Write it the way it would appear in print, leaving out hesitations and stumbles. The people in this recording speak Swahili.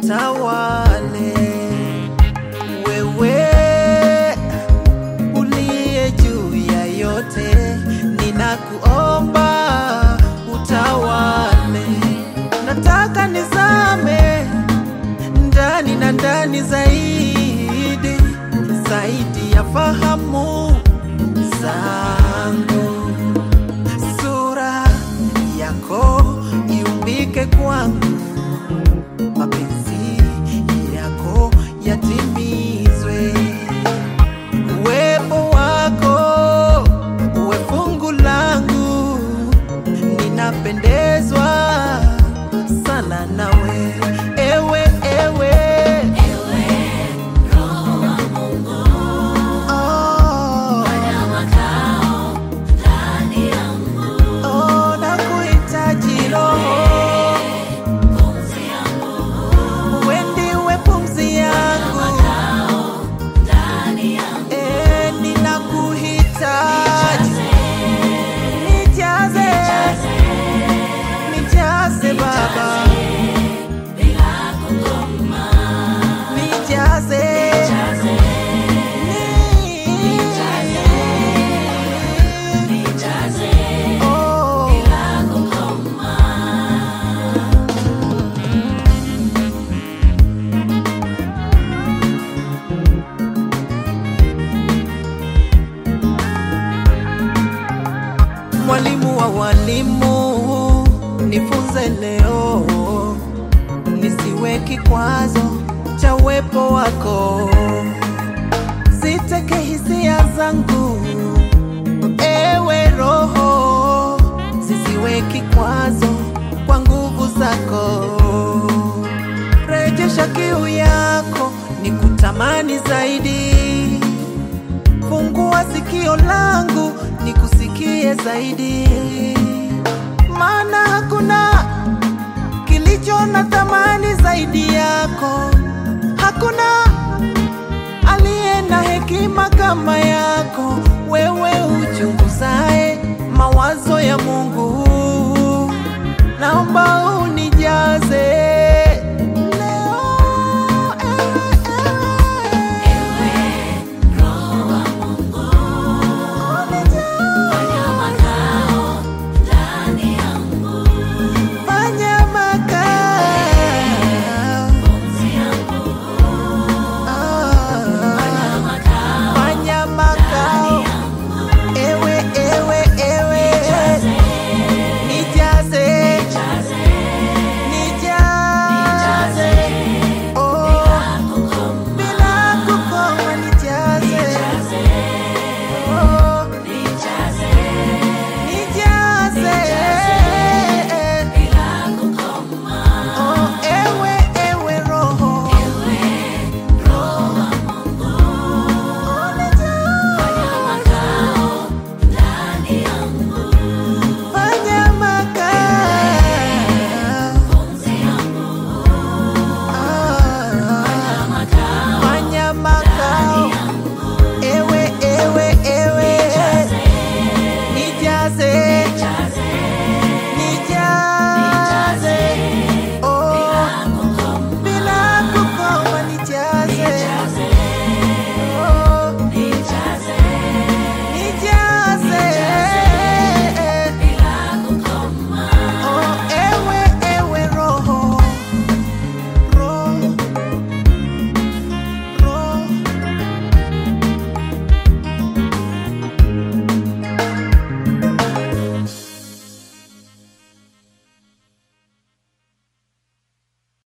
utawale. Wewe uliye juu ya yote, ninakuomba utawale. Nataka nizame ndani na ndani zaidi, zaidi ya fahamu zangu. Sura yako iumbike kwangu, mapenzi yako yatimizwe. Uwepo wako uwe fungu langu, ninapendezwa sana nawe. Ewe Roho wa Mungu, fanya makao ndani yangu. Nakuhitaji Roho, Pumzi yangu, wewe ndiwe pumzi yangu. makao ndani yangu. Ninakuhitaji, nijaze Baba, Bila kukoma, nijaze. nijaze Oh, bila kukoma. mwalimu wa walimu, nifunze leo, nisiwe kikwazo cha uwepo wako. Siteke hisia zangu, ewe Roho, zisiwe kikwazo kwa nguvu zako. Rejesha kiu yako, nikutamani zaidi. Fungua sikio langu, nikusikie zaidi. Maana hakuna kilicho na thamani zaidi yako. Hakuna aliye na hekima kama yako. Wewe uchunguzae mawazo ya Mungu,